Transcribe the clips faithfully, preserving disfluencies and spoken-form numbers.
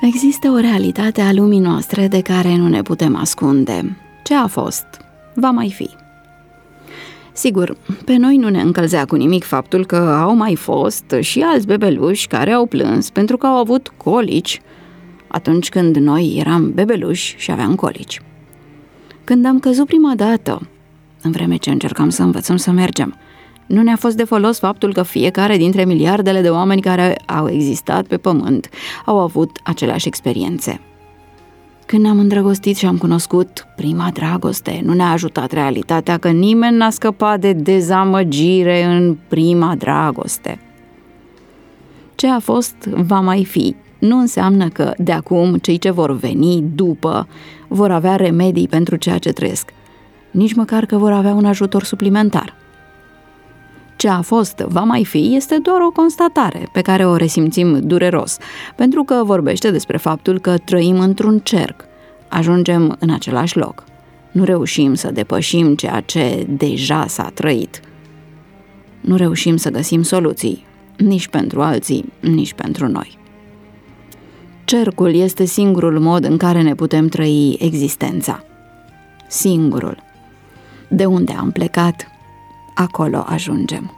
Există o realitate a lumii noastre de care nu ne putem ascunde. Ce a fost, va mai fi. Sigur, pe noi nu ne încălzea cu nimic faptul că au mai fost și alți bebeluși care au plâns pentru că au avut colici atunci când noi eram bebeluși și aveam colici. Când am căzut prima dată, în vreme ce încercam să învățăm să mergem, nu ne-a fost de folos faptul că fiecare dintre miliardele de oameni care au existat pe pământ au avut aceleași experiențe. Când ne-am îndrăgostit și am cunoscut prima dragoste, nu ne-a ajutat realitatea că nimeni n-a scăpat de dezamăgire în prima dragoste. Ce a fost, va mai fi. Nu înseamnă că de acum cei ce vor veni după vor avea remedii pentru ceea ce trăiesc, nici măcar că vor avea un ajutor suplimentar. Ce a fost, va mai fi, este doar o constatare pe care o resimțim dureros, pentru că vorbește despre faptul că trăim într-un cerc, ajungem în același loc. Nu reușim să depășim ceea ce deja s-a trăit. Nu reușim să găsim soluții, nici pentru alții, nici pentru noi. Cercul este singurul mod în care ne putem trăi existența. Singurul. De unde am plecat, acolo ajungem.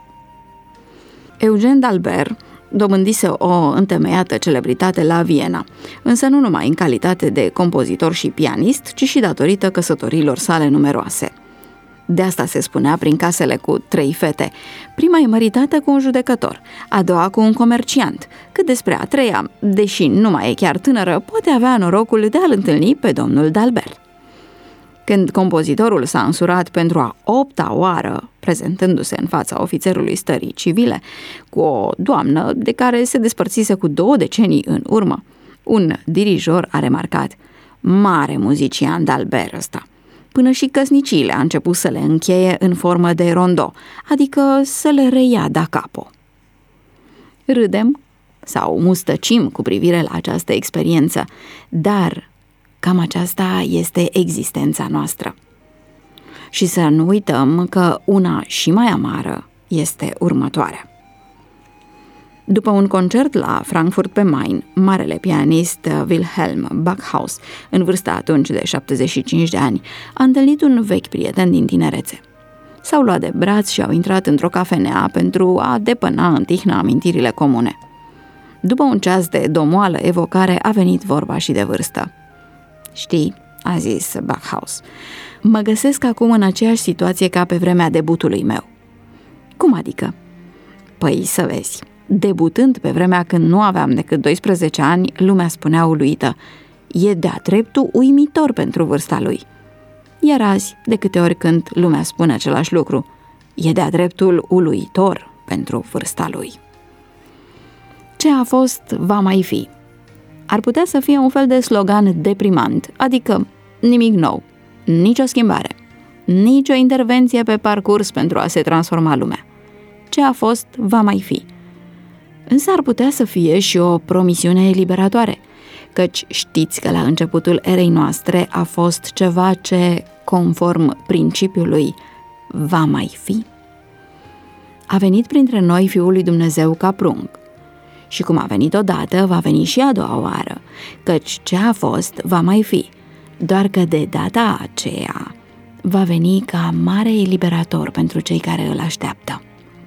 Eugen d'Albert dobândise o întemeiată celebritate la Viena, însă nu numai în calitate de compozitor și pianist, ci și datorită căsătoriilor sale numeroase. De asta se spunea prin casele cu trei fete. Prima e măritată cu un judecător, a doua cu un comerciant, cât despre a treia, deși nu mai e chiar tânără, poate avea norocul de a-l întâlni pe domnul d'Albert. Când compozitorul s-a însurat pentru a opta oară, prezentându-se în fața ofițerului stării civile, cu o doamnă de care se despărțise cu două decenii în urmă, un dirijor a remarcat: mare muzician d'Albert ăsta. Până și căsniciile a început să le încheie în formă de rondo, adică să le reia da capo. Râdem sau mustăcim cu privire la această experiență, dar cam aceasta este existența noastră. Și să nu uităm că una și mai amară este următoarea. După un concert la Frankfurt pe Main, marele pianist Wilhelm Backhaus, în vârstă atunci de șaptezeci și cinci de ani, a întâlnit un vechi prieten din tinerețe. S-au luat de braț și au intrat într-o cafenea pentru a depăna în tihnă amintirile comune. După un ceas de domoală evocare a venit vorba și de vârstă. Știi, a zis Backhaus, mă găsesc acum în aceeași situație ca pe vremea debutului meu. Cum adică? Păi să vezi, debutând pe vremea când nu aveam decât doisprezece ani, lumea spunea uluită: e de-a dreptul uimitor pentru vârsta lui. Iar azi, de câte ori când lumea spune același lucru, e de-a dreptul uluitor pentru vârsta lui. Ce a fost, va mai fi. Ar putea să fie un fel de slogan deprimant, adică nimic nou, nicio schimbare, nicio intervenție pe parcurs pentru a se transforma lumea. Ce a fost, va mai fi. Însă ar putea să fie și o promisiune eliberatoare, căci știți că la începutul erei noastre a fost ceva ce, conform principiului, va mai fi. A venit printre noi Fiul lui Dumnezeu ca prunc. Și cum a venit odată, va veni și a doua oară, căci ce a fost, va mai fi, doar că de data aceea va veni ca mare eliberator pentru cei care îl așteaptă.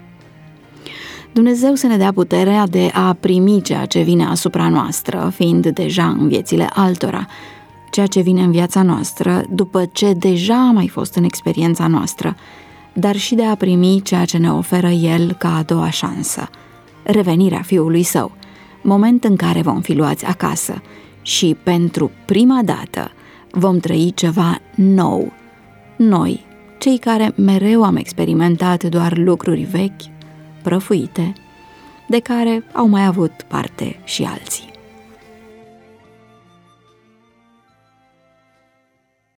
Dumnezeu să ne dea puterea de a primi ceea ce vine asupra noastră, fiind deja în viețile altora, ceea ce vine în viața noastră după ce deja a mai fost în experiența noastră, dar și de a primi ceea ce ne oferă El ca a doua șansă, revenirea Fiului Său, moment în care vom fi luați acasă și pentru prima dată vom trăi ceva nou, noi, cei care mereu am experimentat doar lucruri vechi, prăfuite, de care au mai avut parte și alții.